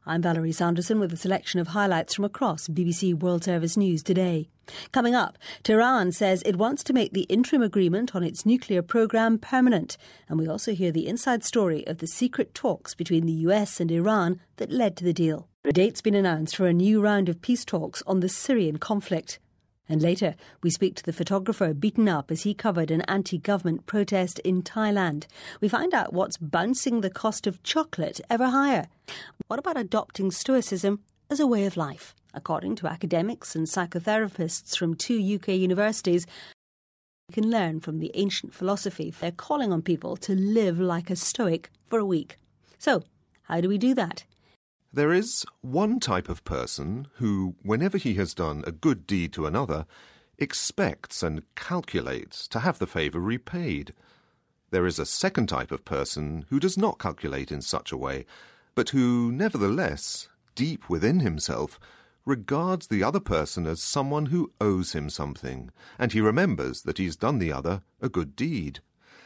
I'm Valerie Sanderson with a selection of highlights from across BBC World Service News today. Coming up, Tehran says it wants to make the interim agreement on its nuclear programme permanent. And we also hear the inside story of the secret talks between the US and Iran that led to the deal. The date's been announced for a new round of peace talks on the Syrian conflict. And later, we speak to the photographer beaten up as he covered an anti-government protest in Thailand. We find out what's bouncing the cost of chocolate ever higher. What about adopting stoicism as a way of life? According to academics and psychotherapists from 2 UK universities, you can learn from the ancient philosophy. They're calling on people to live like a stoic for a week. So, how do we do that? There is one type of person who, whenever he has done a good deed to another, expects and calculates to have the favour repaid. There is a second type of person who does not calculate in such a way, but who, nevertheless, deep within himself, regards the other person as someone who owes him something, and he remembers that he's done the other a good deed.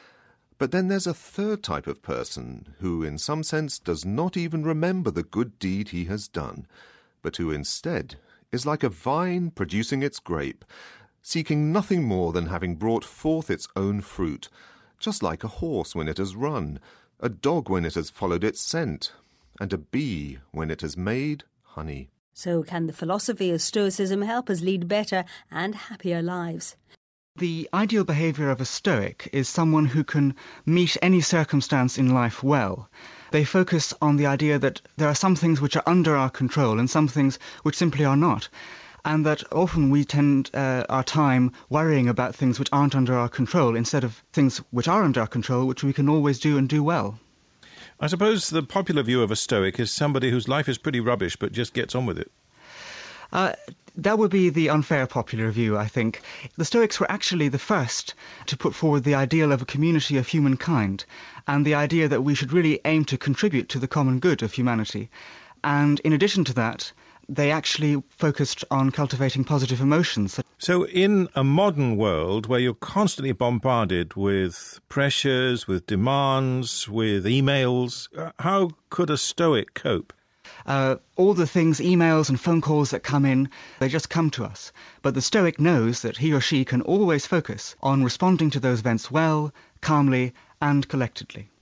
But then there's a third type of person who, in some sense, does not even remember the good deed he has done, but who instead is like a vine producing its grape, seeking nothing more than having brought forth its own fruit, just like a horse when it has run, a dog when it has followed its scent, and a bee when it has made honey. So can the philosophy of Stoicism help us lead better and happier lives? The ideal behaviour of a Stoic is someone who can meet any circumstance in life well. They focus on the idea that there are some things which are under our control and some things which simply are not, and that often we tend our time worrying about things which aren't under our control instead of things which are under our control, which we can always do and do well. I suppose the popular view of a Stoic is somebody whose life is pretty rubbish but just gets on with it. That would be the unfair popular view, I think. The Stoics were actually the first to put forward the ideal of a community of humankind and the idea that we should really aim to contribute to the common good of humanity. And in addition to that, they actually focused on cultivating positive emotions. So in a modern world where you're constantly bombarded with pressures, with demands, with emails, how could a Stoic cope? All the things, emails and phone calls that come in, they just come to us. But the Stoic knows that he or she can always focus on responding to those events well, calmly and collectedly.